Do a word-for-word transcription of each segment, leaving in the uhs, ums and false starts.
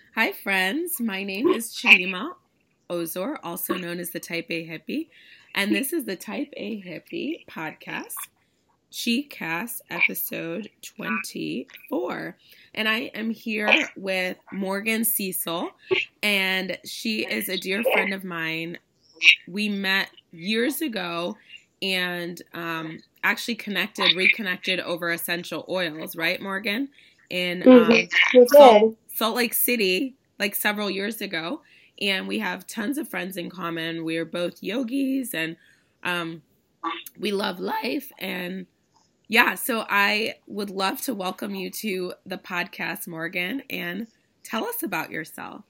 Hi, friends. My name is Chidima Ozor, also known as the Type A Hippie, and this is the Type A Hippie podcast, Chi-Cast episode twenty-four. And I am here with Morgan Cecil, and she is a dear friend of mine. We met years ago and um, actually connected, reconnected over essential oils, right, Morgan? In Mm-hmm. um, We Salt, did. Salt Lake City, like several years ago. And we have tons of friends in common. We're both yogis and um, we love life. And yeah, so I would love to welcome you to the podcast, Morgan, and tell us about yourself.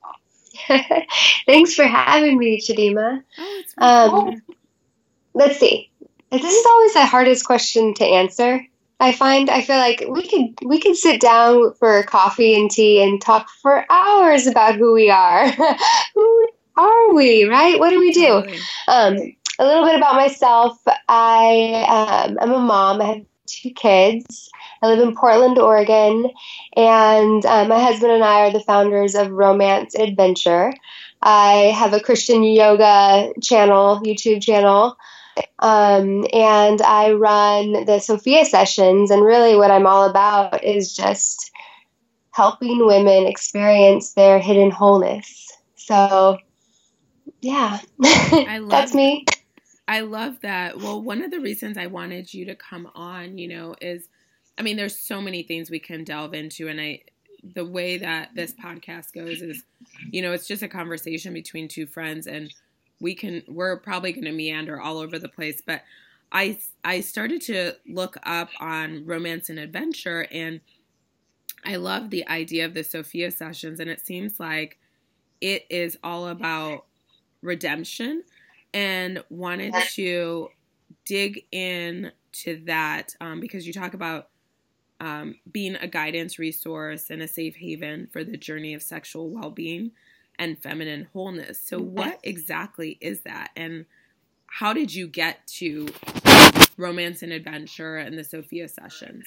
Thanks for having me, Chidima. Oh, it's my Um, pleasure. let's see. This is always the hardest question to answer. I find I feel like we could we could sit down for coffee and tea and talk for hours about who we are. Who are we, right? What do we do? Totally. Um, a little bit about myself. I um, I'm a mom. I have two kids. I live in Portland, Oregon, and uh, my husband and I are the founders of Romance Adventure. I have a Christian yoga channel, YouTube channel, um, and I run the Sophia sessions. And really, what I'm all about is just helping women experience their hidden wholeness. So, yeah, I love that's me. I love that. Well, one of the reasons I wanted you to come on, you know, is I mean, there's so many things we can delve into and I the way that this podcast goes is, you know, it's just a conversation between two friends and we can we're probably going to meander all over the place, but I I started to look up on romance and adventure and I love the idea of the Sophia sessions and it seems like it is all about redemption and wanted to dig in to that um, because you talk about um, being a guidance resource and a safe haven for the journey of sexual well-being and feminine wholeness. So what exactly is that? And how did you get to romance and adventure and the Sophia sessions?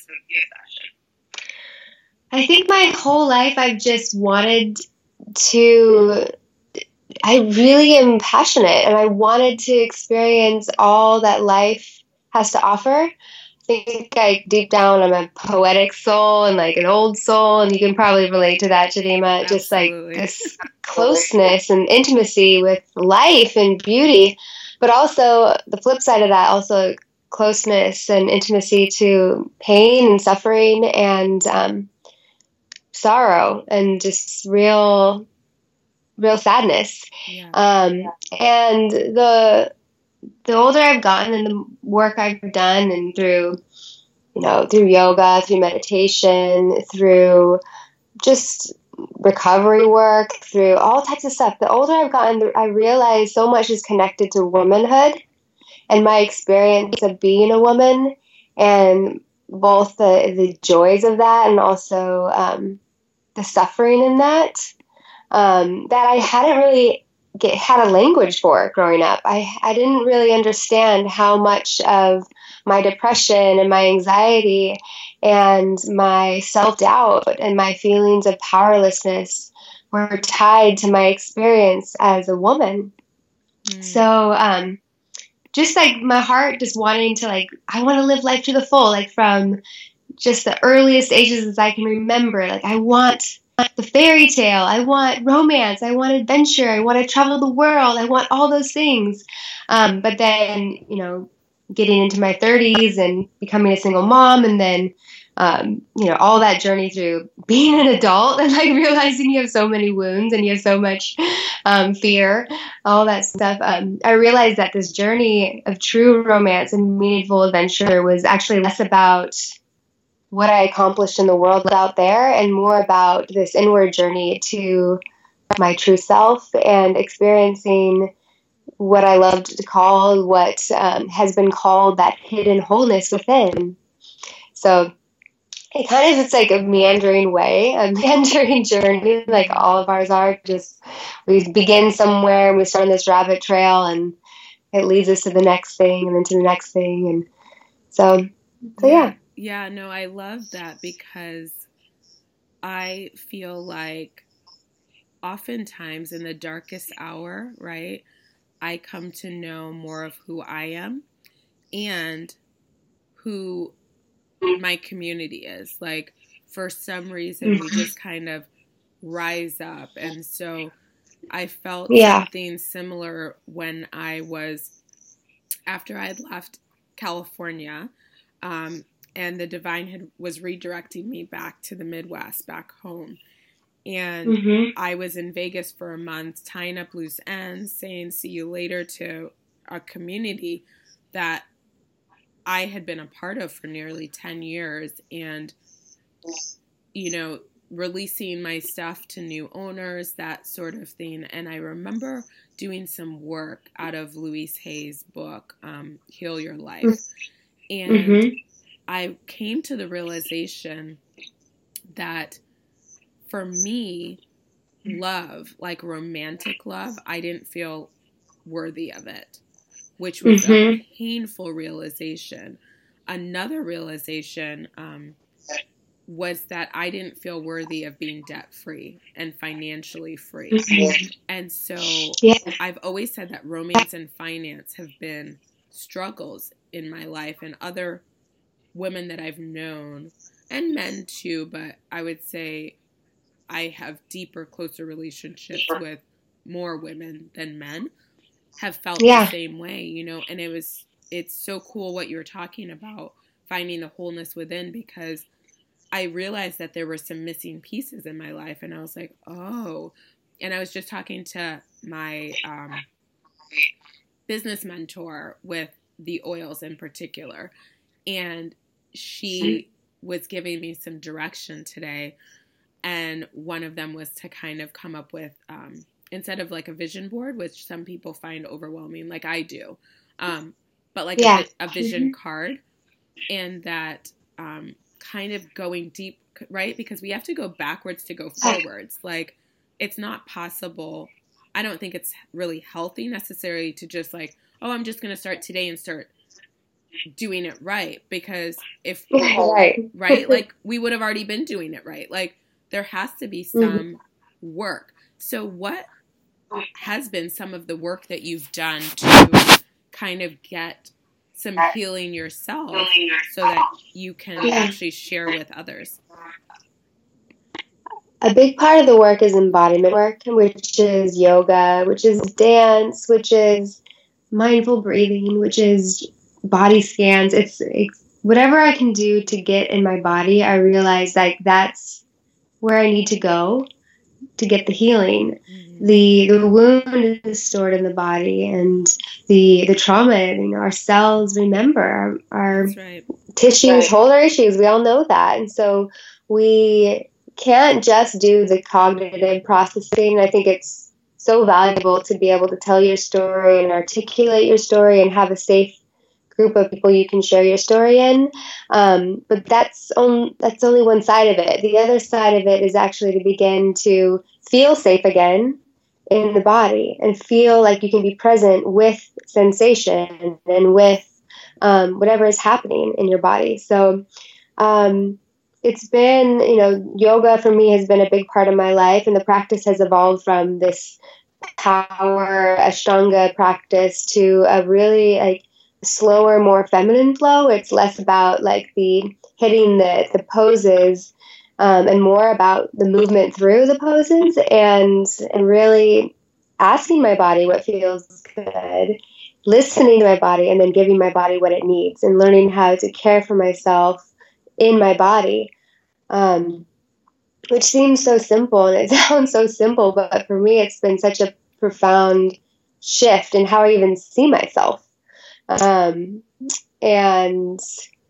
I think my whole life I've just wanted to, I really am passionate and I wanted to experience all that life has to offer. I think I deep down I'm a poetic soul and like an old soul, and you can probably relate to that, Chidima. Just like this closeness and intimacy with life and beauty, but also the flip side of that, also closeness and intimacy to pain and suffering and um, sorrow and just real, real sadness. Yeah. Um, and the the older I've gotten and the work I've done and through, you know, through yoga, through meditation, through just recovery work, through all types of stuff, the older I've gotten, I realize so much is connected to womanhood and my experience of being a woman and both the, the joys of that and also um, the suffering in that, um, that I hadn't really get had a language for growing up. I, I didn't really understand how much of my depression and my anxiety and my self-doubt and my feelings of powerlessness were tied to my experience as a woman. Mm. So um, just like my heart just wanting to like, I want to live life to the full, like from just the earliest ages as I can remember. Like I want the fairy tale, I want romance, I want adventure, I want to travel the world, I want all those things. Um, but then, you know, getting into my thirties and becoming a single mom and then, um, you know, all that journey through being an adult and like realizing you have so many wounds and you have so much um, fear, all that stuff. Um, I realized that this journey of true romance and meaningful adventure was actually less about what I accomplished in the world out there and more about this inward journey to my true self and experiencing what I love to call what um, has been called that hidden wholeness within. So it kind of, it's like a meandering way, a meandering journey, like all of ours are. Just we begin somewhere and we start on this rabbit trail and it leads us to the next thing and then to the next thing. And so, so yeah. Yeah, no, I love that because I feel like oftentimes in the darkest hour, right, I come to know more of who I am and who my community is. Like, for some reason, we just kind of rise up. And so I felt Yeah. something similar when I was, after I had left California, um, and the divine had was redirecting me back to the Midwest, back home. And Mm-hmm. I was in Vegas for a month, tying up loose ends, saying see you later to a community that I had been a part of for nearly ten years, and, you know, releasing my stuff to new owners, that sort of thing. And I remember doing some work out of Louise Hay's book, um, Heal Your Life. And Mm-hmm. I came to the realization that for me, love, like romantic love, I didn't feel worthy of it, which was Mm-hmm. a painful realization. Another realization um, was that I didn't feel worthy of being debt-free and financially free. Mm-hmm. And so Yeah. I've always said that romance and finance have been struggles in my life, and other women that I've known, and men too, but I would say I have deeper, closer relationships with more women than men, have felt Yeah. the same way, you know. And it was, it's so cool what you were talking about, finding the wholeness within, because I realized that there were some missing pieces in my life, and I was like, oh. And I was just talking to my um, business mentor with the oils in particular, and she was giving me some direction today. And one of them was to kind of come up with, um, instead of like a vision board, which some people find overwhelming, like I do, um, but like Yeah. a, a vision card, and that um, kind of going deep, right? Because we have to go backwards to go forwards. Like, it's not possible. I don't think it's really healthy necessarily to just like, oh, I'm just going to start today and start doing it right. Because if, Right. right, like we would have already been doing it right. Like, there has to be some Mm-hmm. work. So what has been some of the work that you've done to kind of get some healing yourself so that you can Yeah. actually share with others? A big part of the work is embodiment work, which is yoga, which is dance, which is mindful breathing, which is body scans. It's, it's whatever I can do to get in my body. I realize like that's where I need to go to get the healing. Mm-hmm. The the wound is stored in the body, and the the trauma, you know, our cells remember, our, our That's right. tissues Right. hold our issues. We all know that. And so we can't just do the cognitive processing. I think it's so valuable to be able to tell your story and articulate your story and have a safe group of people you can share your story in. Um, but that's on, that's only one side of it. The other side of it is actually to begin to feel safe again in the body and feel like you can be present with sensation and with um, whatever is happening in your body. So um, it's been, you know, yoga for me has been a big part of my life, and the practice has evolved from this power Ashtanga practice to a really like slower, more feminine flow. It's less about like the hitting the, the poses um, and more about the movement through the poses, and and really asking my body what feels good, listening to my body, and then giving my body what it needs, and learning how to care for myself in my body, um, which seems so simple and it sounds so simple, but for me it's been such a profound shift in how I even see myself. Um, and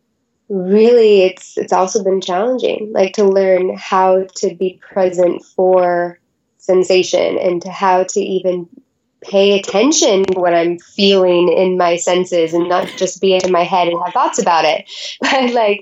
really it's it's also been challenging, like to learn how to be present for sensation and to how to even pay attention to what I'm feeling in my senses and not just be in my head and have thoughts about it. But like,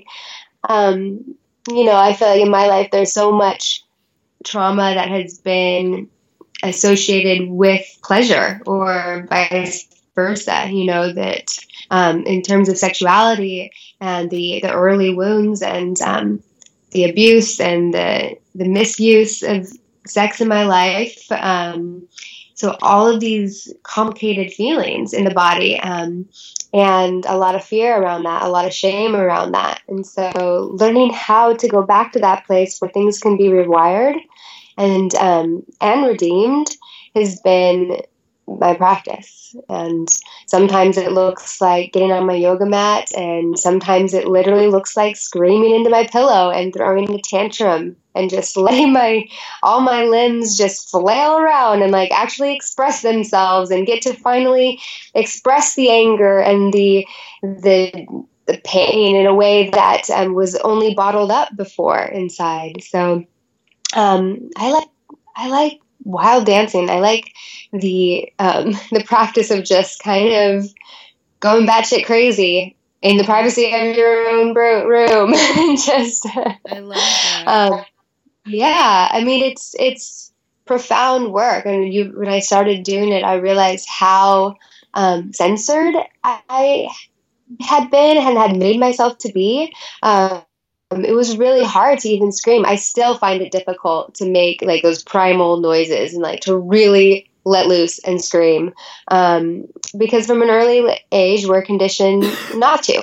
um, you know, I feel like in my life there's so much trauma that has been associated with pleasure or vice versa, you know, that um, in terms of sexuality and the, the early wounds and um, the abuse and the, the misuse of sex in my life. Um, so all of these complicated feelings in the body, um, and a lot of fear around that, a lot of shame around that. And so learning how to go back to that place where things can be rewired and um, and redeemed has been my practice. And sometimes it looks like getting on my yoga mat, and sometimes it literally looks like screaming into my pillow and throwing a tantrum and just letting my all my limbs just flail around and like actually express themselves and get to finally express the anger and the the the pain in a way that um, was only bottled up before inside. So um, I like I like wild dancing. I like the um, the practice of just kind of going batshit crazy in the privacy of your own bro- room. just I love that. Um, yeah, I mean it's it's profound work, and you when I started doing it, I realized how um, censored I had been and had made myself to be. Um, it was really hard to even scream. I still find it difficult to make like those primal noises and like to really let loose and scream, um, because from an early age we're conditioned not to,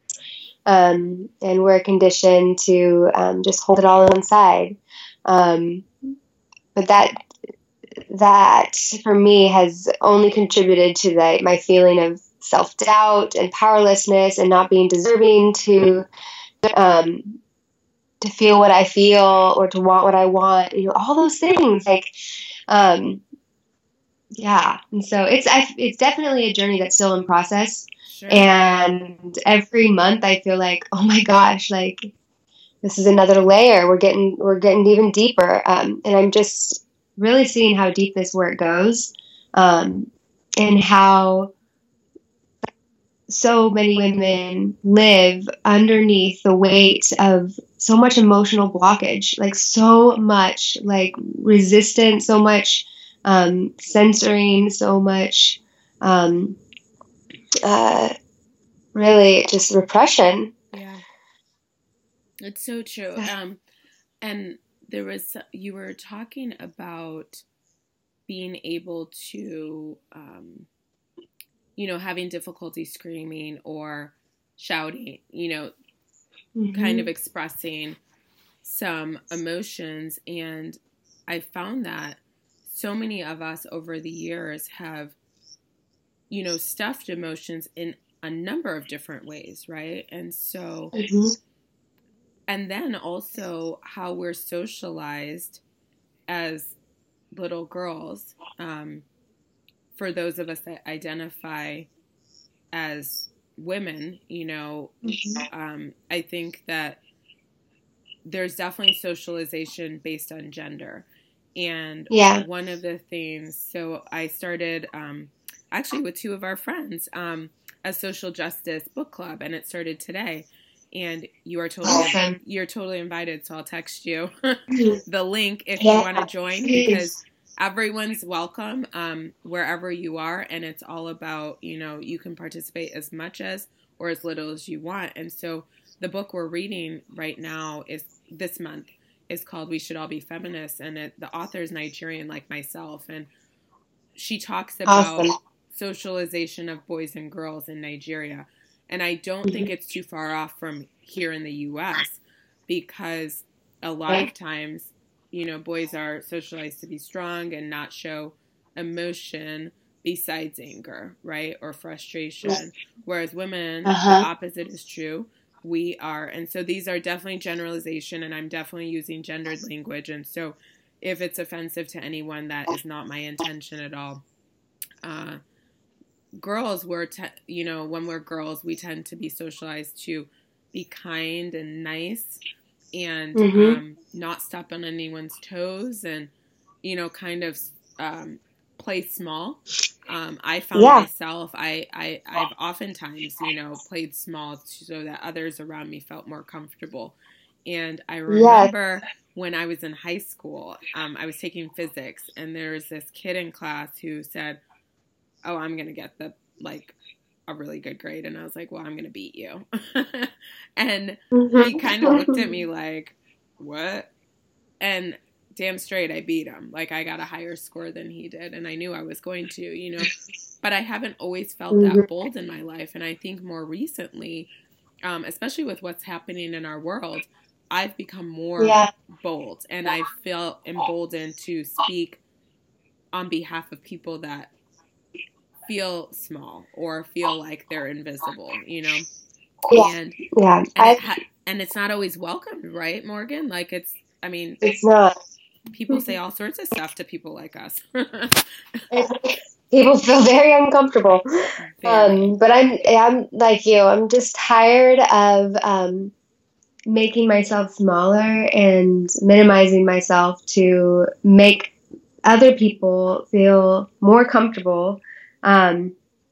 um, and we're conditioned to um, just hold it all inside. Um, but that that for me has only contributed to the, my feeling of self-doubt and powerlessness and not being deserving to um, to feel what I feel or to want what I want, you know, all those things like, um, yeah. And so it's, I, it's definitely a journey that's still in process. Sure. And every month I feel like, oh my gosh, like this is another layer. We're getting, we're getting even deeper. Um, and I'm just really seeing how deep this work goes, um, and how so many women live underneath the weight of so much emotional blockage, like so much like resistance, so much um, censoring, so much um, uh, really just repression. Yeah, it's so true. Um, and there was, you were talking about being able to, um, you know, having difficulty screaming or shouting, you know, mm-hmm. kind of expressing some emotions. And I found that so many of us over the years have, you know, stuffed emotions in a number of different ways, right? And so, mm-hmm. and then also how we're socialized as little girls, um, for those of us that identify as women, you know, mm-hmm. um, I think that there's definitely socialization based on gender. And yeah. one of the things, so I started um, actually with two of our friends, um, a social justice book club, and it started today. And you are totally awesome. You're totally invited, so I'll text you the link if yeah. you want to join, because everyone's welcome um, wherever you are, and it's all about, you know, you can participate as much as or as little as you want. And so the book we're reading right now is this month is called We Should All Be Feminists, and it, the author is Nigerian like myself, and she talks about awesome. socialization of boys and girls in Nigeria. And I don't think it's too far off from here in the U S, because a lot of times, you know, boys are socialized to be strong and not show emotion besides anger, right? Or frustration. Whereas women, uh-huh. the opposite is true. We are, and so these are definitely generalization, and I'm definitely using gendered language. And so if it's offensive to anyone, that is not my intention at all. Uh, girls were, te- you know, when we're girls, we tend to be socialized to be kind and nice and mm-hmm. um, not step on anyone's toes and, you know, kind of um, play small. Um, I found yeah. myself, I, I, I've oftentimes, you know, played small so that others around me felt more comfortable. And I remember yes. when I was in high school, um, I was taking physics, and there was this kid in class who said, oh, I'm going to get the, like, a really good grade. And I was like, well, I'm going to beat you. And he kind of looked at me like, what? And damn straight I beat him. Like, I got a higher score than he did, and I knew I was going to, you know. But I haven't always felt Mm-hmm. that bold in my life, and I think more recently, um, especially with what's happening in our world, I've become more Yeah. bold, and I feel emboldened to speak on behalf of people that feel small or feel like they're invisible, you know? Yeah. And, Yeah. and, I, it ha- and it's not always welcomed, right, Morgan? Like, it's, I mean, it's not. people say all sorts of stuff to people like us. People feel very uncomfortable. Very. Um, but I'm, I'm like you, I'm just tired of, um, making myself smaller and minimizing myself to make other people feel more comfortable. Um,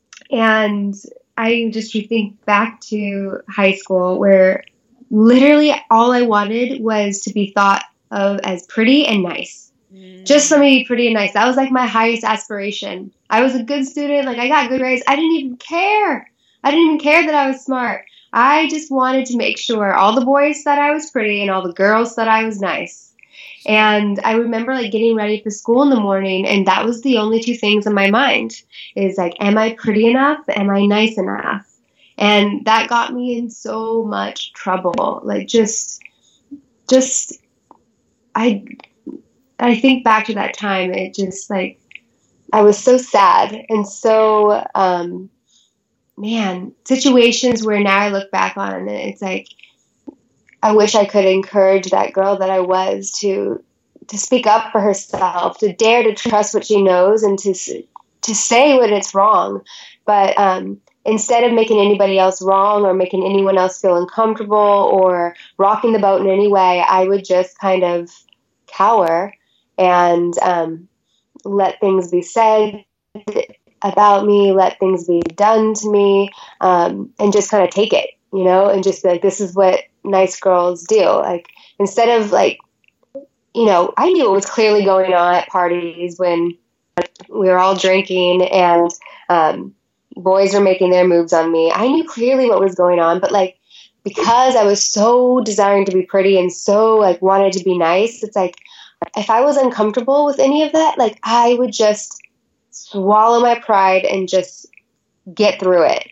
and I just think back to high school where literally all I wanted was to be thought of as pretty and nice. Mm. Just for me to be pretty and nice. That was like my highest aspiration. I was a good student. Like, I got good grades. I didn't even care. I didn't even care that I was smart. I just wanted to make sure all the boys thought I was pretty and all the girls thought I was nice. And I remember like getting ready for school in the morning, and that was the only two things in my mind is like, am I pretty enough? Am I nice enough? And that got me in so much trouble. Like just, just, I, I think back to that time, it just like, I was so sad and so, um, man, situations where now I look back on it, it's like, I wish I could encourage that girl that I was to to speak up for herself, to dare to trust what she knows, and to to say when it's wrong. But um, instead of making anybody else wrong or making anyone else feel uncomfortable or rocking the boat in any way, I would just kind of cower and um, let things be said about me, let things be done to me, um, and just kind of take it, you know, and just be like, this is what nice girls do. Like, instead of like, you know, I knew what was clearly going on at parties when we were all drinking and um, boys were making their moves on me. I knew clearly what was going on, but like, because I was so desiring to be pretty and so like wanted to be nice, it's like, if I was uncomfortable with any of that, like I would just swallow my pride and just get through it.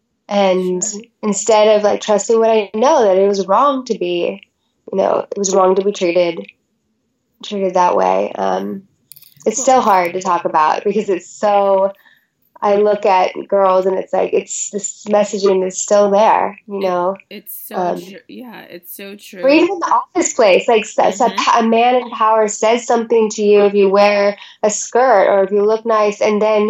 And sure. Instead of like trusting what I know, that it was wrong to be, you know, it was wrong to be treated, treated that way. Um, it's still hard to talk about because it's so, I look at girls and it's like, it's this messaging is still there, you know. It, it's so um, true. Yeah, it's so true. Or even in the office place, like mm-hmm. a man in power says something to you if you wear a skirt or if you look nice, and then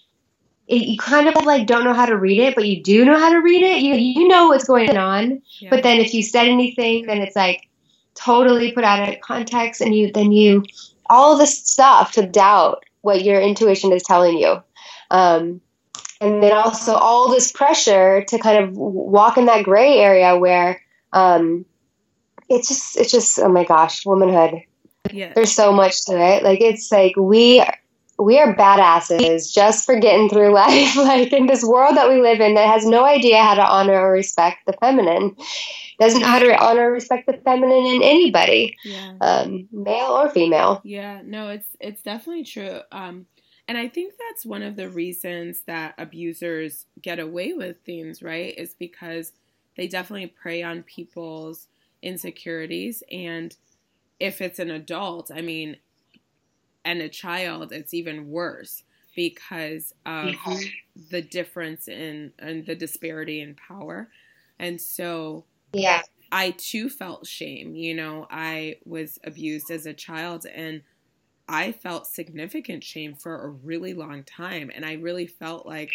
it, you kind of like don't know how to read it, but you do know how to read it. You you know what's going on, yeah. But then if you said anything, then it's like totally put out of context, and you then you all this stuff to doubt what your intuition is telling you. Um, and then also all this pressure to kind of walk in that gray area where um, it's just, it's just, oh my gosh, womanhood. Yeah. There's so much to it. Like, it's like we, we are badasses just for getting through life. Like, in this world that we live in that has no idea how to honor or respect the feminine, doesn't know how to honor or respect the feminine in anybody, yeah. um, male or female. Yeah, no, it's, it's definitely true. Um, And I think that's one of the reasons that abusers get away with things, right? Is because they definitely prey on people's insecurities. And if it's an adult, I mean, and a child, it's even worse because of mm-hmm. the difference in and the disparity in power. And so yeah, I too felt shame. You know, I was abused as a child, and I felt significant shame for a really long time. And I really felt like,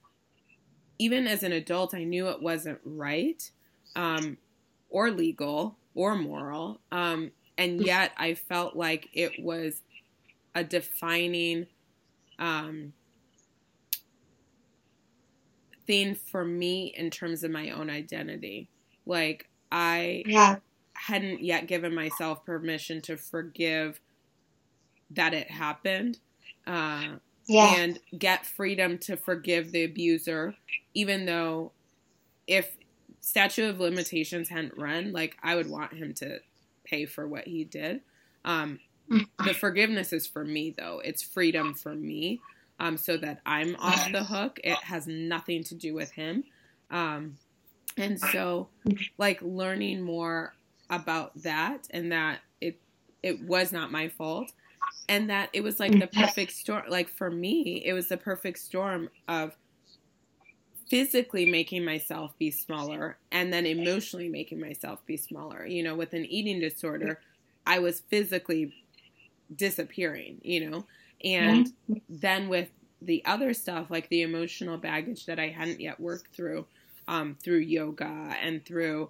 even as an adult, I knew it wasn't right, um, or legal or moral. Um, and yet I felt like it was a defining um, thing for me in terms of my own identity. Like, I yeah. hadn't yet given myself permission to forgive that it happened, uh, yeah. and get freedom to forgive the abuser, even though if statute of limitations hadn't run, like, I would want him to pay for what he did. Um, the forgiveness is for me, though. It's freedom for me, um, so that I'm off the hook. It has nothing to do with him. Um, and so, like, learning more about that, and that it it was not my fault, and that it was like the perfect storm. Like, for me, it was the perfect storm of physically making myself be smaller and then emotionally making myself be smaller. You know, with an eating disorder, I was physically disappearing, you know, and mm-hmm. then with the other stuff, like the emotional baggage that I hadn't yet worked through, um, through yoga and through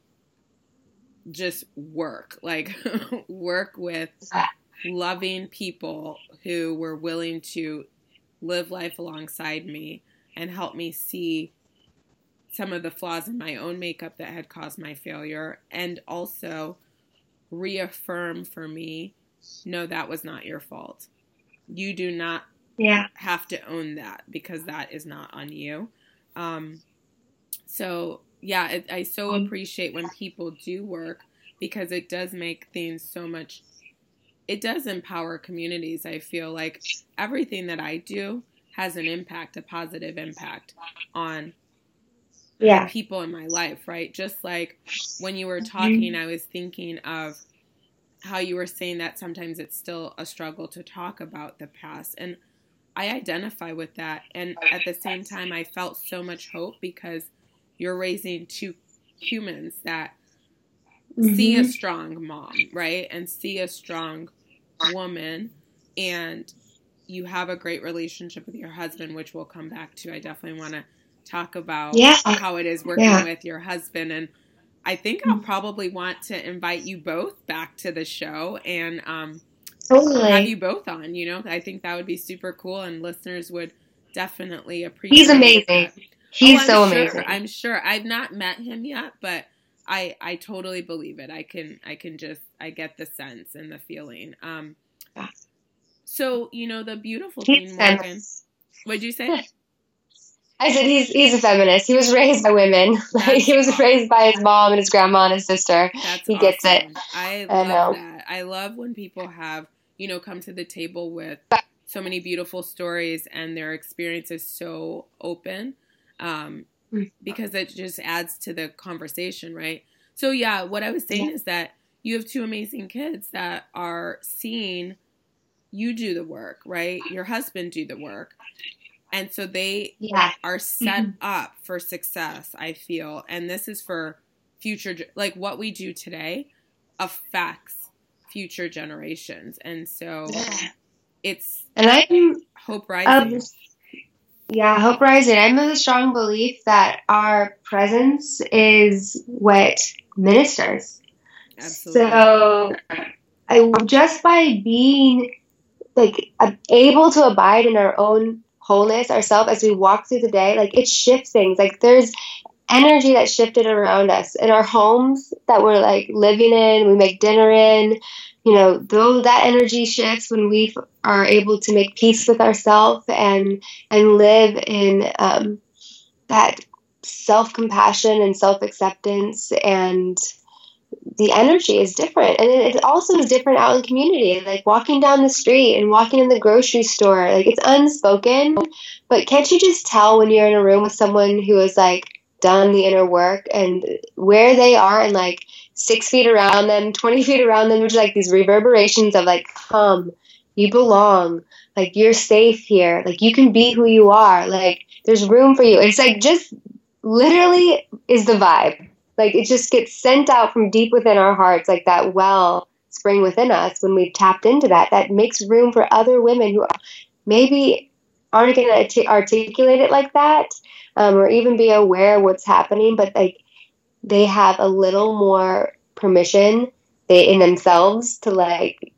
just work, like work with loving people who were willing to live life alongside me and help me see some of the flaws in my own makeup that had caused my failure, and also reaffirm for me, no, that was not your fault. You do not yeah. have to own that, because that is not on you. Um, so, yeah, it, I so appreciate when people do work, because it does make things so much, it does empower communities. I feel like everything that I do has an impact, a positive impact on yeah. the people in my life, right? Just like when you were talking, I was thinking of how you were saying that sometimes it's still a struggle to talk about the past. And I identify with that. And at the same time, I felt so much hope, because you're raising two humans that mm-hmm. see a strong mom, right? And see a strong woman, and you have a great relationship with your husband, which we'll come back to. I definitely want to talk about yeah. how it is working yeah. with your husband. And I think I'll probably want to invite you both back to the show and um, totally. have you both on, you know. I think that would be super cool, and listeners would definitely appreciate it. He's amazing. That. He's oh, so sure, amazing. I'm sure. I've not met him yet, but I I totally believe it. I can I can just, I get the sense and the feeling. Um, yeah. So, you know, the beautiful he's thing, Morgan, what'd you say? I said he's he's a feminist. He was raised by women. Like, he was raised by his mom and his grandma and his sister. That's he awesome. Gets it. I love I know. that. I love when people have, you know, come to the table with so many beautiful stories and their experience is so open, um, because it just adds to the conversation, right? So, yeah, what I was saying yeah. is that you have two amazing kids that are seeing you do the work, right? Your husband do the work. And so they yeah. are set mm-hmm. up for success, I feel. And this is for future, like what we do today affects future generations. And so yeah. it's and I'm, Hope Rising. Um, yeah, Hope Rising. I'm of the strong belief that our presence is what ministers. Absolutely. So I, just by being like able to abide in our own wholeness ourselves as we walk through the day, like it shifts things. Like there's energy that shifted around us in our homes that we're like living in, we make dinner in, you know, though that energy shifts when we are able to make peace with ourselves and and live in um, that self-compassion and self-acceptance, and the energy is different. And it also is different out in the community, like walking down the street and walking in the grocery store. Like it's unspoken, but can't you just tell when you're in a room with someone who has like done the inner work and where they are and like six feet around them, twenty feet around them, which are like these reverberations of like, come, you belong, like you're safe here, like you can be who you are, like there's room for you. It's like just literally is the vibe. Like it just gets sent out from deep within our hearts, like that well spring within us when we've tapped into that. That makes room for other women who maybe aren't going to articulate it like that, um, or even be aware of what's happening, but like they have a little more permission they, in themselves to like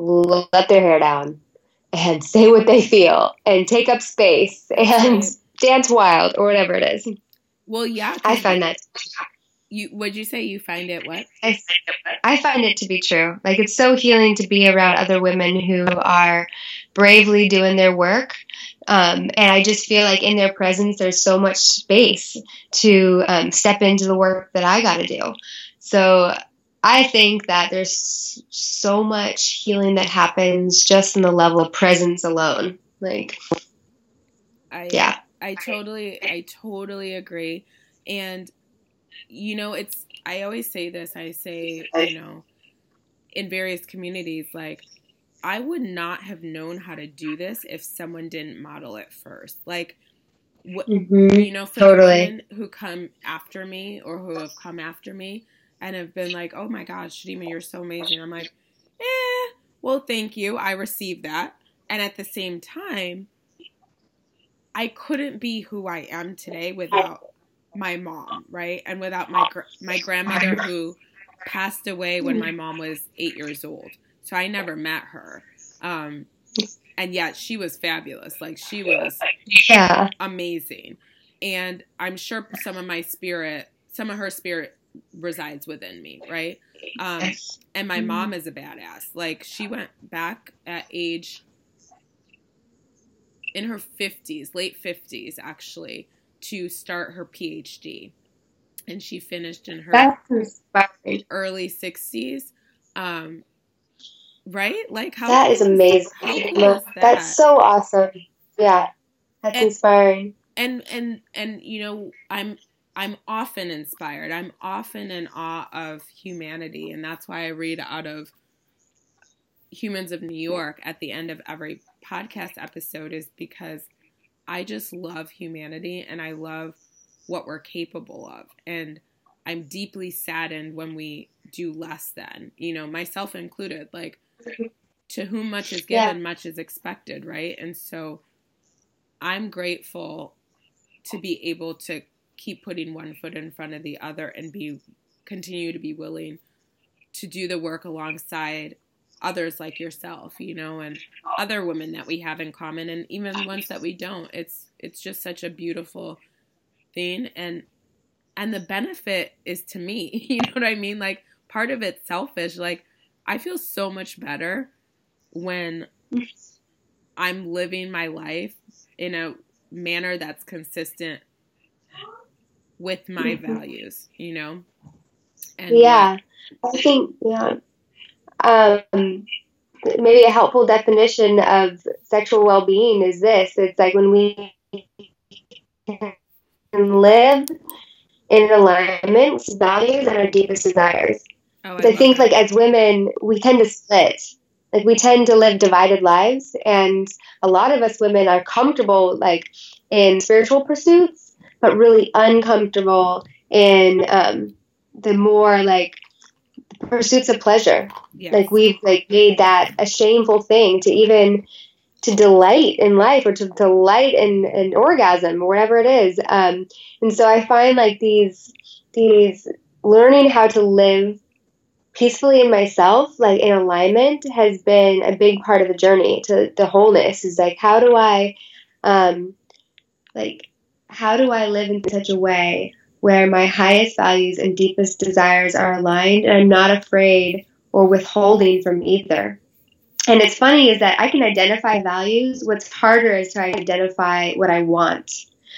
let their hair down and say what they feel and take up space and dance wild or whatever it is. Well, yeah. I find that. You, what'd you say? You find it what? I, I find it to be true. Like it's so healing to be around other women who are bravely doing their work. Um, and I just feel like in their presence, there's so much space to um, step into the work that I got to do. So I think that there's so much healing that happens just in the level of presence alone. Like, I, yeah. I totally, I totally agree. And, you know, it's, I always say this, I say, you know, in various communities, like, I would not have known how to do this if someone didn't model it first. Like, what, mm-hmm. you know, for totally. the women who come after me or who have come after me and have been like, oh my gosh, Shadima, you're so amazing. I'm like, eh, well, thank you. I received that. And at the same time, I couldn't be who I am today without my mom, right? And without my my grandmother who passed away when my mom was eight years old. So I never met her. Um, and yet she was fabulous. Like, she was yeah. amazing. And I'm sure some of my spirit, some of her spirit resides within me, right? Um, and my mom is a badass. Like, she went back at age, in her fifties, late fifties, actually, to start her P H D. And she finished in her early sixties. Um, right? Like, how that is amazing. How cool is that? That's so awesome. Yeah. That's and, inspiring. And, and, and, you know, I'm, I'm often inspired. I'm often in awe of humanity. And that's why I read out of Humans of New York at the end of every podcast episode, is because I just love humanity and I love what we're capable of. And I'm deeply saddened when we do less than, you know, myself included. Like, to whom much is given, yeah. much is expected, right? And so I'm grateful to be able to keep putting one foot in front of the other and be continue to be willing to do the work alongside others like yourself, you know, and other women that we have in common, and even ones that we don't. It's it's just such a beautiful thing, and and the benefit is to me. You know what I mean? Like, part of it's selfish. Like, I feel so much better when I'm living my life in a manner that's consistent with my values, you know? And yeah. What, I think, yeah. Um, maybe a helpful definition of sexual well-being is this. It's like when we can live in alignment with values and our deepest desires. Oh, I, I think that. Like, as women, we tend to split. Like, we tend to live divided lives, and a lot of us women are comfortable, like, in spiritual pursuits, but really uncomfortable in um, the more, like, pursuits of pleasure. Yes. Like, we've, like, made that a shameful thing to even to delight in life or to delight in an orgasm or whatever it is. Um, and so I find, like, these these learning how to live peacefully in myself, like in alignment, has been a big part of the journey to the wholeness. Is like, how do I, um, like, how do I live in such a way where my highest values and deepest desires are aligned, and I'm not afraid or withholding from either. And it's funny is that I can identify values. What's harder is to identify what I want,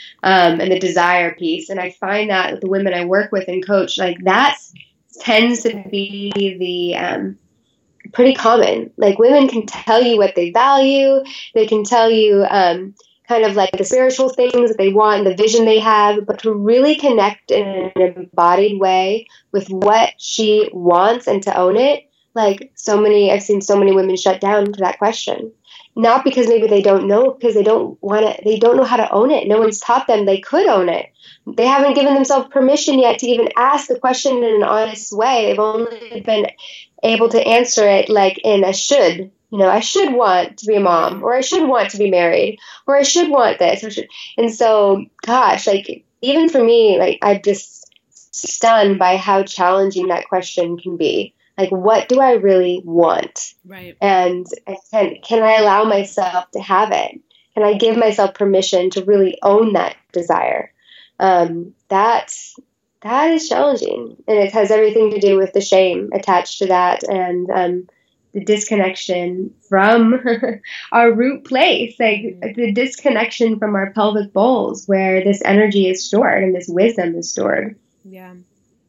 um, and the desire piece. And I find that with the women I work with and coach, like, that's tends to be the um, pretty common. Like, women can tell you what they value. They can tell you um, kind of like the spiritual things that they want, the vision they have, but to really connect in an embodied way with what she wants and to own it. Like, so many, I've seen so many women shut down to that question. Not because maybe they don't know, because they don't want to, they don't know how to own it. No one's taught them they could own it. They haven't given themselves permission yet to even ask the question in an honest way. They've only been able to answer it like in a should. You know, I should want to be a mom, or I should want to be married, or I should want this. Or should. And so, gosh, like, even for me, like, I'm just stunned by how challenging that question can be. Like, what do I really want? Right. And can, can I allow myself to have it? Can I give myself permission to really own that desire? Um, that, that is challenging. And it has everything to do with the shame attached to that, and um, the disconnection from our root place, like the disconnection from our pelvic bowls where this energy is stored and this wisdom is stored. Yeah.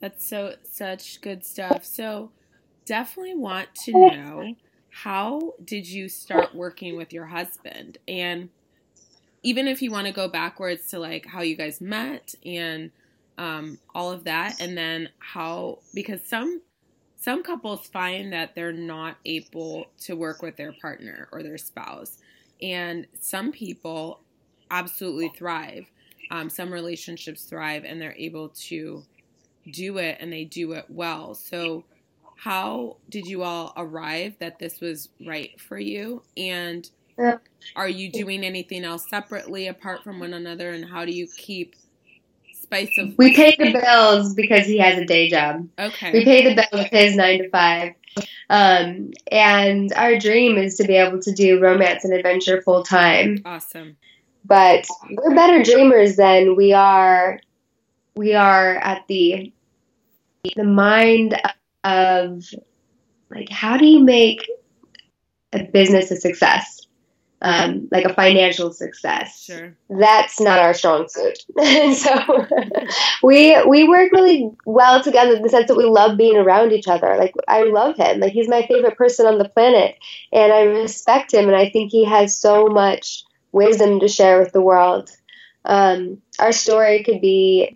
That's so such good stuff. So definitely want to know, how did you start working with your husband? And even if you want to go backwards to like how you guys met and um, all of that, and then how, because some some couples find that they're not able to work with their partner or their spouse, and some people absolutely thrive. Um, some relationships thrive and they're able to do it, and they do it well. So how did you all arrive that this was right for you? And are you doing anything else separately apart from one another? And how do you keep spice of... We pay the bills because he has a day job. Okay. We pay the bill with his nine to five. Um, and our dream is to be able to do romance and adventure full time. Awesome. But we're better dreamers than we are we are at the the mind of, like, how do you make a business a success? Um, like a financial success. Sure. That's not our strong suit. And so we we work really well together in the sense that we love being around each other. Like, I love him. Like, he's my favorite person on the planet, and I respect him, and I think he has so much wisdom to share with the world. Um, our story could be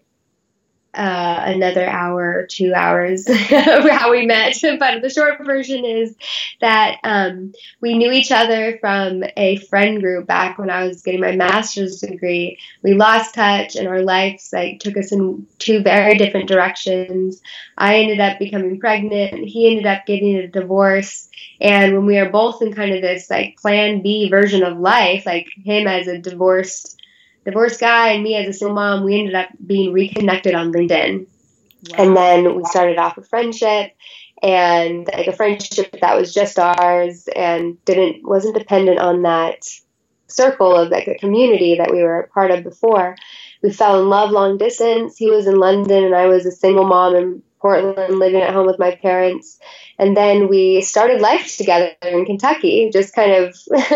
uh, another hour or two hours of how we met. But the short version is that um, we knew each other from a friend group back when I was getting my master's degree. We lost touch, and our lives like took us in two very different directions. I ended up becoming pregnant. He ended up getting a divorce. And when we were both in kind of this like plan B version of life, like him as a divorced divorced guy and me as a single mom, we ended up being reconnected on LinkedIn. Wow. And then we started off a friendship, and like a friendship that was just ours and didn't wasn't dependent on that circle of like a community that we were a part of before. We fell in love long distance. He was in London and I was a single mom in Portland living at home with my parents. And then we started life together in Kentucky, just kind of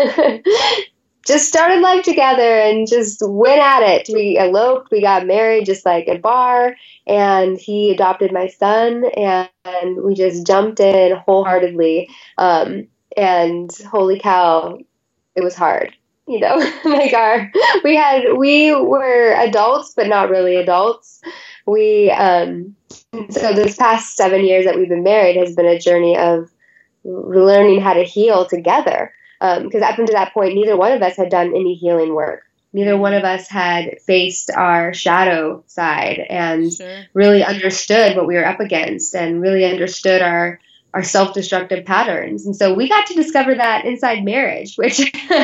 just started life together and just went at it. We eloped, we got married just like at a bar, and he adopted my son, and, and we just jumped in wholeheartedly. Um, and holy cow, it was hard. You know, like our, we had, we were adults, but not really adults. We, um, so this past seven years that we've been married has been a journey of learning how to heal together. Because um, up until that point, neither one of us had done any healing work. Neither one of us had faced our shadow side and Sure. really understood what we were up against and really understood our, our self-destructive patterns. And so we got to discover that inside marriage, which,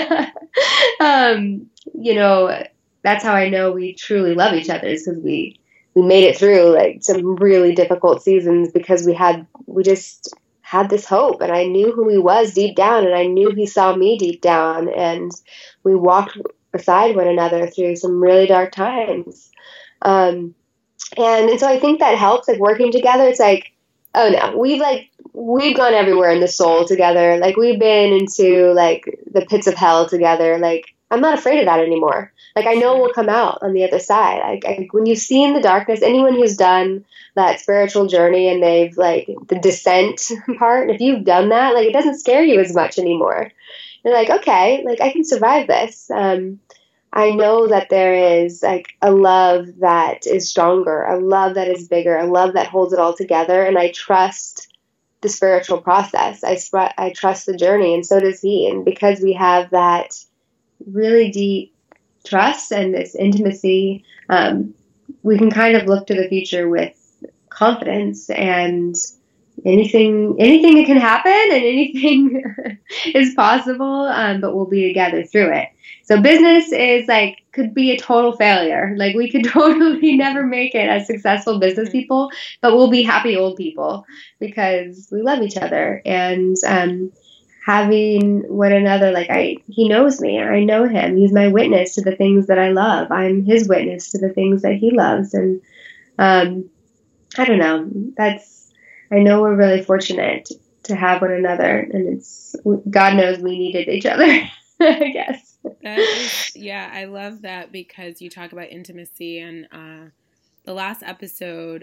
um, you know, that's how I know we truly love each other, is because we, we made it through like some really difficult seasons because we had, we just had this hope, and I knew who he was deep down, and I knew he saw me deep down, and we walked beside one another through some really dark times. Um, and, and so I think that helps, like working together. It's like, oh no, we've like, we've gone everywhere in the soul together. Like we've been into like the pits of hell together. Like I'm not afraid of that anymore. Like I know we'll come out on the other side. Like I, when you've seen the darkness, anyone who's done that spiritual journey and they've like the descent part, if you've done that, like it doesn't scare you as much anymore. You're like, okay, like I can survive this. Um, I know that there is like a love that is stronger, a love that is bigger, a love that holds it all together. And I trust the spiritual process. I, sp- I trust the journey, and so does he. And because we have that really deep trust and this intimacy, um, we can kind of look to the future with confidence, and anything anything can happen and anything is possible, um, but we'll be together through it. So business is like, could be a total failure. Like we could totally never make it as successful business people, but we'll be happy old people because we love each other. And um, having one another, like I, he knows me, I know him. He's my witness to the things that I love. I'm his witness to the things that he loves. And um, I don't know, that's, I know we're really fortunate to have one another, and it's, God knows we needed each other, I guess. That is, yeah, I love that because you talk about intimacy, and uh, the last episode,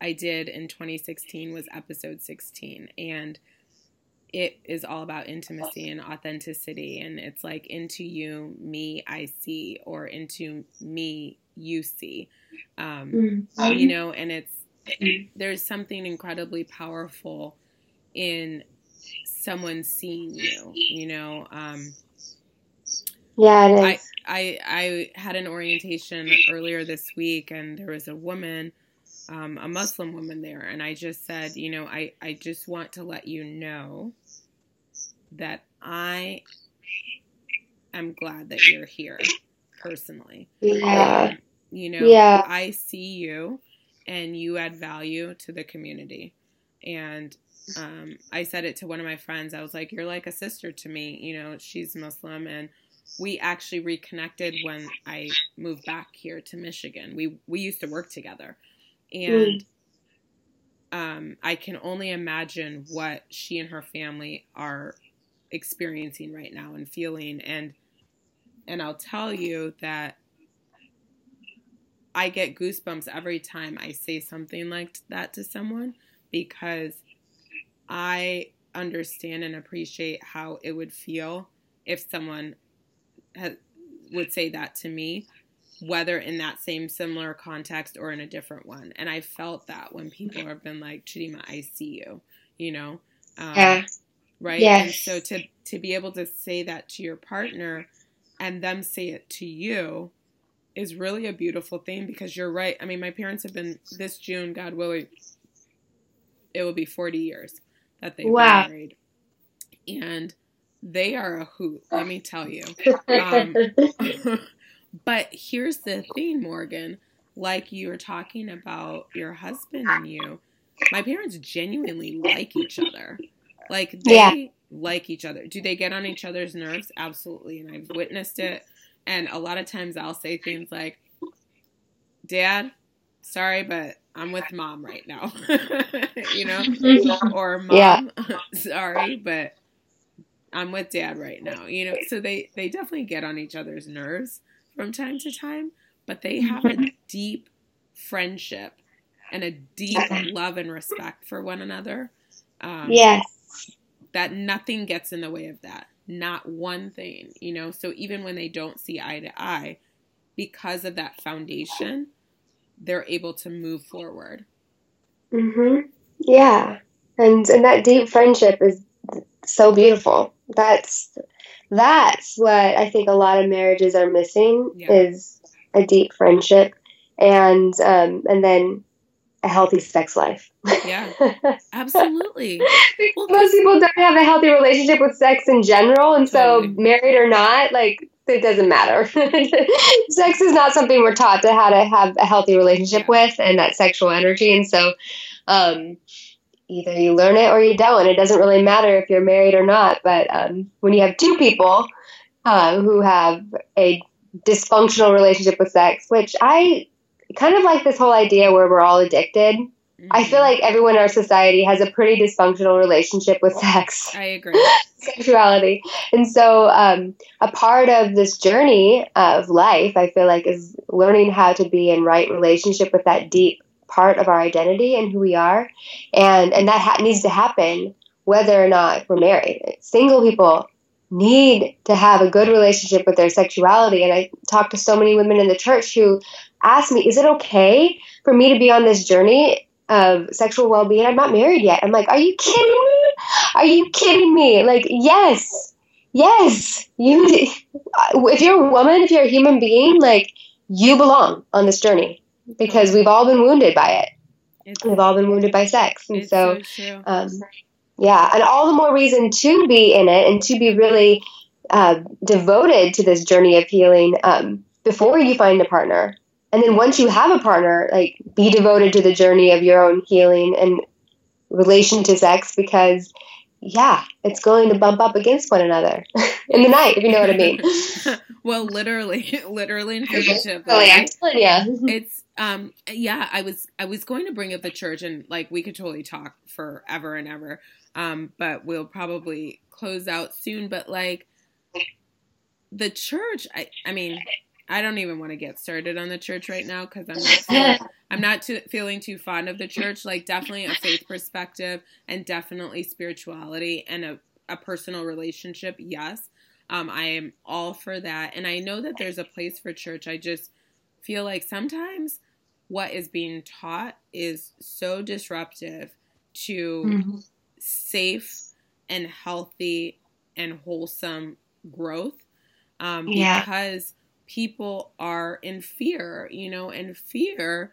I did in twenty sixteen was episode sixteen, and it is all about intimacy and authenticity, and it's like, into you, me, I see, or into me, you see, um, mm-hmm. you know, and it's, there's something incredibly powerful in someone seeing you, you know. Um, yeah, it is. I, I, I had an orientation earlier this week, and there was a woman, um, a Muslim woman there, and I just said, you know, I, I just want to let you know that I am glad that you're here personally. Yeah. Um, you know, yeah. I see you and you add value to the community. And um, I said it to one of my friends. I was like, you're like a sister to me. You know, she's Muslim, and we actually reconnected when I moved back here to Michigan. We, we used to work together, and mm. um, I can only imagine what she and her family are experiencing right now and feeling. And, and I'll tell you that I get goosebumps every time I say something like that to someone, because I understand and appreciate how it would feel if someone ha- would say that to me, whether in that same similar context or in a different one. And I felt that when people have been like, Chidima, I see you, you know? Um, yeah. Right. Yes. And so to, to be able to say that to your partner and them say it to you is really a beautiful thing, because you're right. I mean, my parents have been, this June, God willing, it will be forty years that they've wow. been married. And they are a hoot, let me tell you. Um, but here's the thing, Morgan, like you were talking about your husband and you, my parents genuinely like each other. Like, they yeah. like each other. Do they get on each other's nerves? Absolutely. And I've witnessed it. And a lot of times I'll say things like, Dad, sorry, but I'm with Mom right now. You know? Or Mom, yeah. sorry, but I'm with Dad right now. You know? So they, they definitely get on each other's nerves from time to time, but they have a deep friendship and a deep love and respect for one another. Um, yes. That nothing gets in the way of that. Not one thing, you know? So even when they don't see eye to eye, because of that foundation, they're able to move forward. Mm-hmm. Yeah. And and that deep friendship is so beautiful. That's that's what I think a lot of marriages are missing, yeah. is a deep friendship, and um, and then a healthy sex life. Yeah, absolutely. Well, most people don't have a healthy relationship with sex in general, and totally. So married or not, like, it doesn't matter. Sex is not something we're taught to how to have a healthy relationship yeah. with, and that sexual energy. And so um, either you learn it or you don't. It doesn't really matter if you're married or not. But um, when you have two people uh, who have a dysfunctional relationship with sex, which I kind of like this whole idea where we're all addicted. Mm-hmm. I feel like everyone in our society has a pretty dysfunctional relationship with sex. I agree. Sexuality. And so um, a part of this journey of life, I feel like, is learning how to be in right relationship with that deep part of our identity and who we are. And, and that ha- needs to happen whether or not we're married. Single people need to have a good relationship with their sexuality. And I talk to so many women in the church who ask me, is it okay for me to be on this journey of sexual well-being? I'm not married yet. I'm like, are you kidding me? Are you kidding me? Like, yes, yes. You, if you're a woman, if you're a human being, like, you belong on this journey, because we've all been wounded by it. It's, we've all been wounded by sex. And so, so um, yeah, and all the more reason to be in it and to be really uh, devoted to this journey of healing um, before you find a partner. And then once you have a partner, like, be devoted to the journey of your own healing and relation to sex, because, yeah, it's going to bump up against one another in the night, if you know what I mean. Well, literally, literally and figuratively. Oh, yeah. Yeah. It's, um, yeah, I was, I was going to bring up the church, and, like, we could totally talk forever and ever. Um, but we'll probably close out soon. But, like, the church, I, I mean, I don't even want to get started on the church right now because I'm not feeling, I'm not too, feeling too fond of the church. Like definitely a faith perspective and definitely spirituality and a, a personal relationship. Yes. Um, I am all for that. And I know that there's a place for church. I just feel like sometimes what is being taught is so disruptive to mm-hmm. safe and healthy and wholesome growth. Um, yeah. Because people are in fear, you know, and fear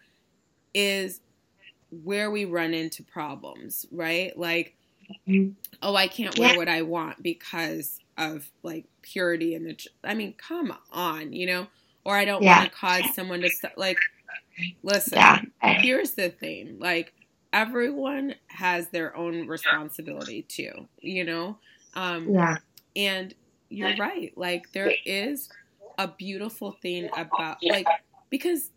is where we run into problems, right? Like, mm-hmm. oh, I can't wear yeah. what I want because of like purity in the, ch- I mean, come on, you know, or I don't yeah. want to cause someone to st- like, listen, yeah. here's the thing, like everyone has their own responsibility too, you know? Um, yeah. And you're right. Like there is a beautiful thing about like, because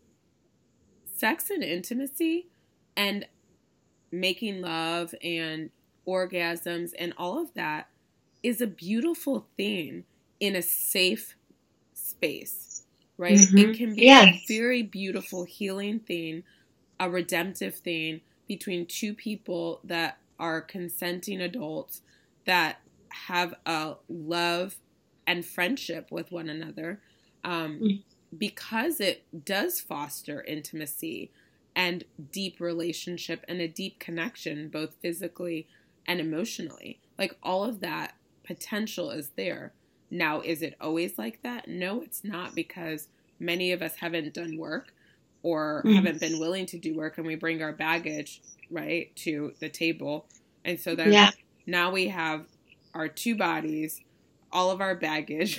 sex and intimacy and making love and orgasms and all of that is a beautiful thing in a safe space, right? Mm-hmm. It can be yes. a very beautiful healing thing, a redemptive thing between two people that are consenting adults that have a love and friendship with one another, um, mm-hmm. because it does foster intimacy and deep relationship and a deep connection, both physically and emotionally. Like all of that potential is there. Now, is it always like that? No, it's not, because many of us haven't done work or mm. haven't been willing to do work, and we bring our baggage, right, to the table. And so then yeah. now we have our two bodies, all of our baggage.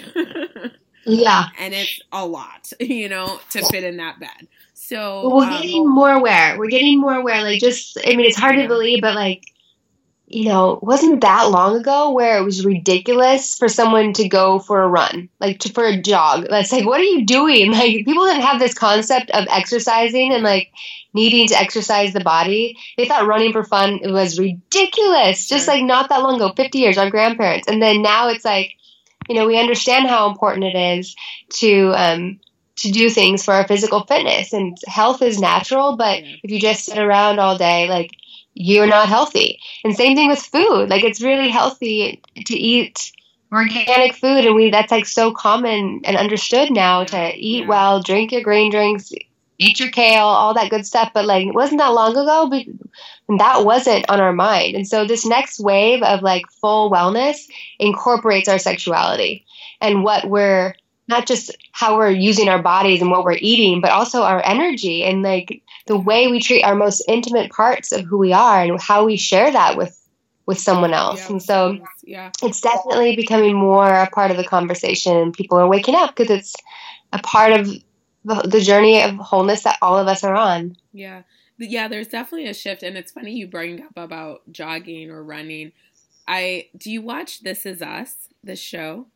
yeah. And it's a lot, you know, to fit in that bed. So we're um, getting more aware. We're getting more aware. Like just, I mean, it's hard yeah. to believe, but like, you know, wasn't that long ago where it was ridiculous for someone to go for a run, like to, for a jog. That's like, what are you doing? Like people didn't have this concept of exercising and like needing to exercise the body. They thought running for fun it was ridiculous. Just like not that long ago, fifty years, our grandparents. And then now it's like, you know, we understand how important it is to, um, to do things for our physical fitness, and health is natural. But yeah. if you just sit around all day, like, you're not healthy. And same thing with food. Like it's really healthy to eat organic food. And we, that's like so common and understood now to eat yeah. well, drink your green drinks, eat your kale, all that good stuff. But like, it wasn't that long ago, but that wasn't on our mind. And so this next wave of like full wellness incorporates our sexuality and what we're, not just how we're using our bodies and what we're eating, but also our energy and like the way we treat our most intimate parts of who we are and how we share that with, with someone else. Yeah, and so yeah. it's definitely becoming more a part of the conversation, and people are waking up because it's a part of the, the journey of wholeness that all of us are on. Yeah. Yeah. There's definitely a shift. And it's funny you bring up about jogging or running. I, do you watch This Is Us, this show?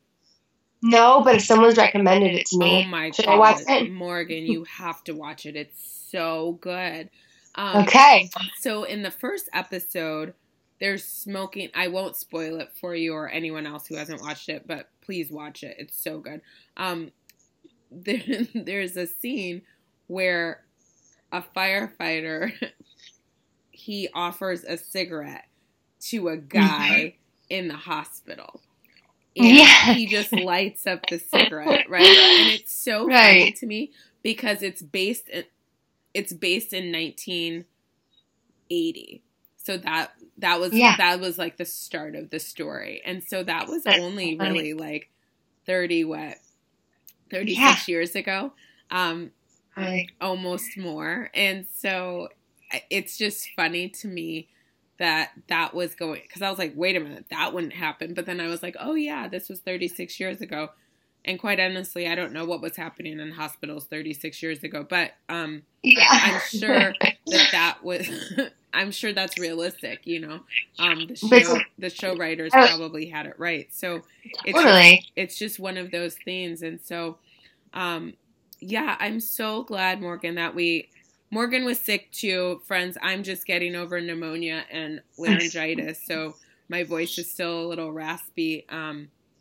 No, but if someone's recommended it to me, oh my should God. I watch it? Morgan, you have to watch it. It's so good. Um, okay. So in the first episode, there's smoking. I won't spoil it for you or anyone else who hasn't watched it, but please watch it. It's so good. Um, there, there's a scene where a firefighter, he offers a cigarette to a guy in the hospital. And yeah. he just lights up the cigarette, right? And it's so right. funny to me because it's based in, it's based in nineteen eighty. So that that was yeah. that was like the start of the story. And so that was That's only funny. really like thirty what thirty-six yeah. years ago. Um right. Almost more. And so it's just funny to me that that was going, because I was like, wait a minute, that wouldn't happen. But then I was like, oh yeah, this was thirty-six years ago. And quite honestly, I don't know what was happening in hospitals thirty-six years ago, but um, yeah. I'm sure that that was, I'm sure that's realistic, you know. Um, the show, the show writers probably had it right. So it's totally. just, it's just one of those things. And so, um, yeah, I'm so glad, Morgan, that we, Morgan was sick too, friends. I'm just getting over pneumonia and laryngitis, so my voice is still a little raspy. Um,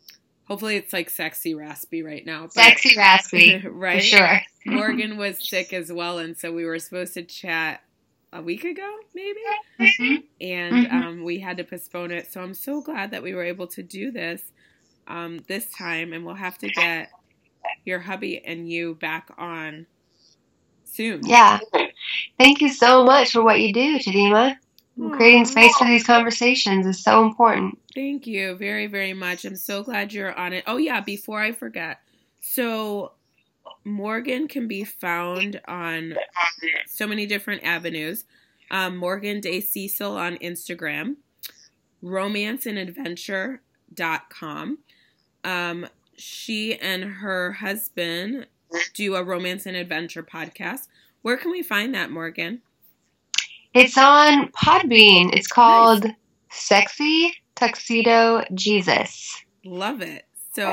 Hopefully it's like sexy raspy right now. But, sexy raspy, right? For sure. Morgan was sick as well, and so we were supposed to chat a week ago, maybe? Mm-hmm. And mm-hmm. um, we had to postpone it. So I'm so glad that we were able to do this um, this time, and we'll have to get your hubby and you back on soon. Yeah. Thank you so much for what you do, Chidima. Aww. Creating space for these conversations is so important. Thank you very, very much. I'm so glad you're on it. Oh, yeah, before I forget. So Morgan can be found on so many different avenues. Um, Morgan Day Cecil on Instagram, romance and adventure dot com. Um, she and her husband do a romance and adventure podcast. Where can we find that, Morgan? It's on Podbean. It's called Nice. Sexy Tuxedo Jesus. Love it. So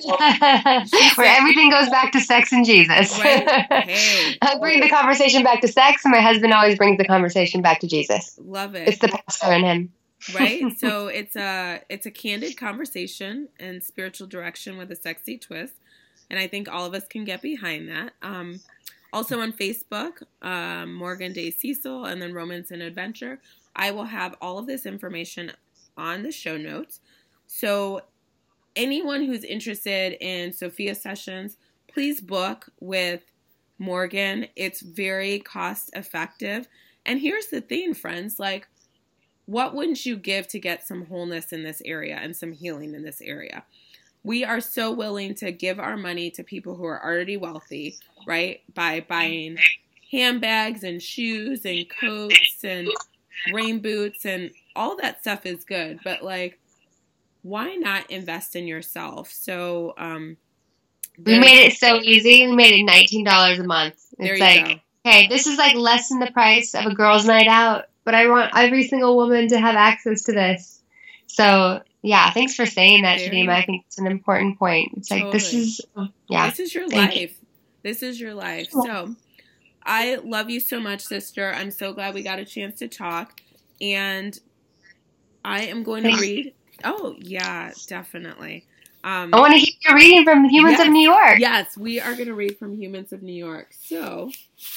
where everything goes back to sex and Jesus. Right? Hey. I bring the conversation back to sex, and my husband always brings the conversation back to Jesus. Love it. It's the pastor in him. Right? So it's a it's a candid conversation and spiritual direction with a sexy twist. And I think all of us can get behind that. Um, also on Facebook, um, Morgan Day Cecil, and then Romance and Adventure. I will have all of this information on the show notes. So anyone who's interested in Sophia sessions, please book with Morgan. It's very cost effective. And here's the thing, friends, like, what wouldn't you give to get some wholeness in this area and some healing in this area? We are so willing to give our money to people who are already wealthy, right? By buying handbags and shoes and coats and rain boots, and all that stuff is good. But like, why not invest in yourself? So um, we made it so easy. We made it nineteen dollars a month. It's there you like, go. Hey, this is like less than the price of a girls' night out, but I want every single woman to have access to this. So yeah, thanks for saying that, Chidima. I think it's an important point. It's like, Totally. this is, yeah. This is your Thank life. you. This is your life. So I love you so much, sister. I'm so glad we got a chance to talk. And I am going to read. Oh, yeah, definitely. Um, I want to hear you reading from Humans yes, of New York. Yes, we are going to read from Humans of New York. So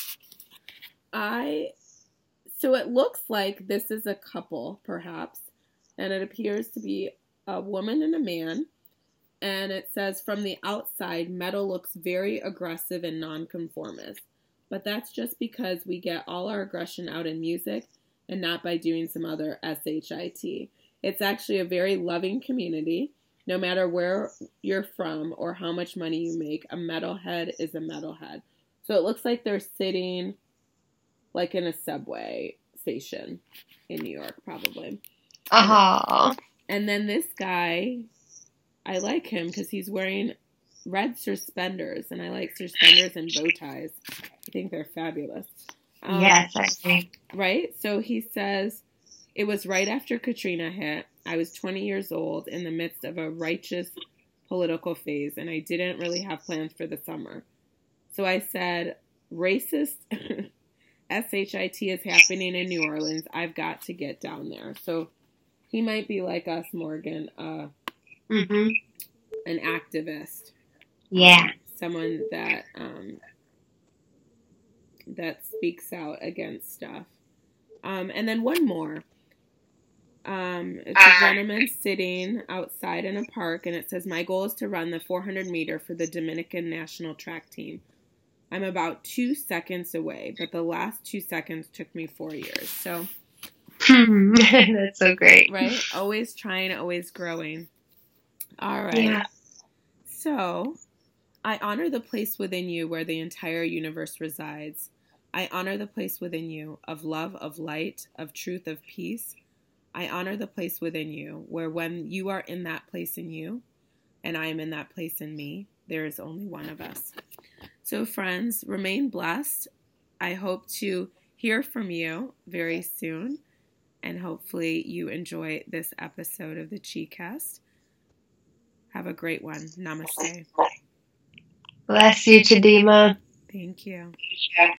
I, so it looks like this is a couple, perhaps. And it appears to be a woman and a man. And it says, from the outside, Metal looks very aggressive and nonconformist. But that's just because we get all our aggression out in music and not by doing some other shit. It's actually a very loving community. No matter where you're from or how much money you make, a metalhead is a metalhead. So it looks like they're sitting like in a subway station in New York, probably. Uh-huh. And then this guy, I like him because he's wearing red suspenders, and I like suspenders and bow ties. I think they're fabulous. Um, yes, I see. Right? So he says, it was right after Katrina hit. I was twenty years old in the midst of a righteous political phase, and I didn't really have plans for the summer. So I said, racist shit is happening in New Orleans. I've got to get down there. So he might be like us, Morgan, uh, mm-hmm. an activist. Yeah. Someone that um, that speaks out against stuff. Um, and then one more. Um, it's a gentleman sitting outside in a park, and it says, my goal is to run the four hundred meter for the Dominican national track team. I'm about two seconds away, but the last two seconds took me four years. So that's so great. Right? Always trying, always growing. All right. Yeah. So, I honor the place within you where the entire universe resides. I honor the place within you of love, of light, of truth, of peace. I honor the place within you where when you are in that place in you and I am in that place in me, there is only one of us. So friends, remain blessed. I hope to hear from you very soon, and hopefully you enjoy this episode of the Chi-Cast. Have a great one. Namaste. Bless you, Chidima. Thank you.